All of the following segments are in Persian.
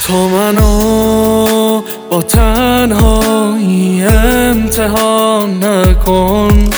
تو منو با تنهایی امتحان نکن،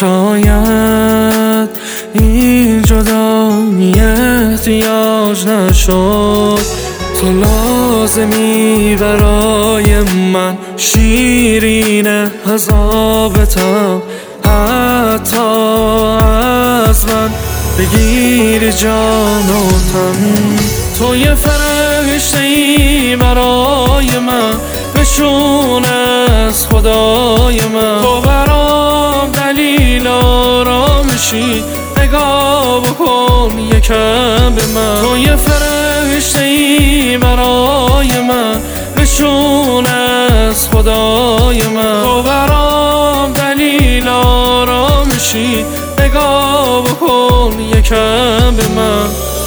شاید این جدایی احتیاج نشد. تو لازمی برای من، شیرین عذابتم، حتی از من بگیری جان و تن. تو یه فرشته‌ای برای من، نشون از خدای من. تو برام دلیل آرامشی، نگاه بکن یکم به من. تو یه فرشته‌ای برای من، نشون از خدای من. تو برام دلیل آرامشی، نگاه بکن یکم به من.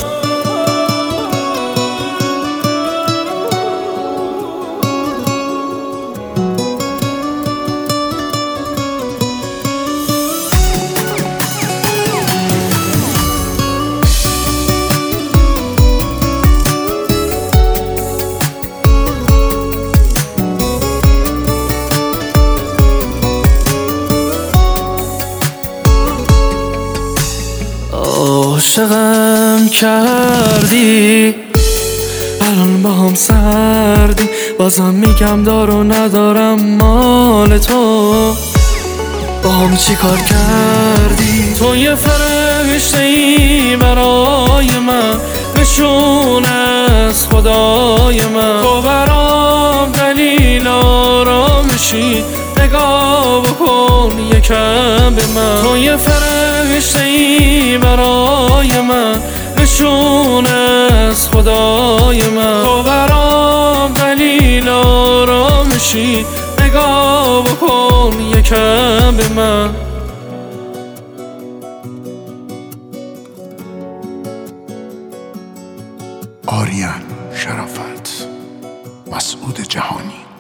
عاشقم کردی، الان با هم سردی، بازم میگم دار و ندارم مال تو. با هم چی کار کردی؟ تو یه فرشته‌ای برای من، نشون از خدای من. تو برام دلیل آرامشی، نگاه بکن یکم به من. تو یه فرشته‌ای برای من، نشون از خدای من. تو برام دلیل آرامشی، نگاه بکن یکم به من. آریان شرافت، مسعود جهانی.